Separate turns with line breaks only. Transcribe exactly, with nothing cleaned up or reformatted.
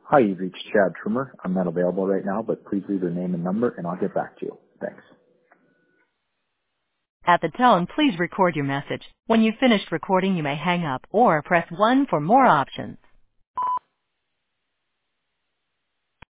Hi, you've reached Chad Trimmer. I'm not available right now, but please leave your name and number and I'll get back to you. Thanks.
At the tone, please record your message. When you've finished recording, you may hang up or press one for more options.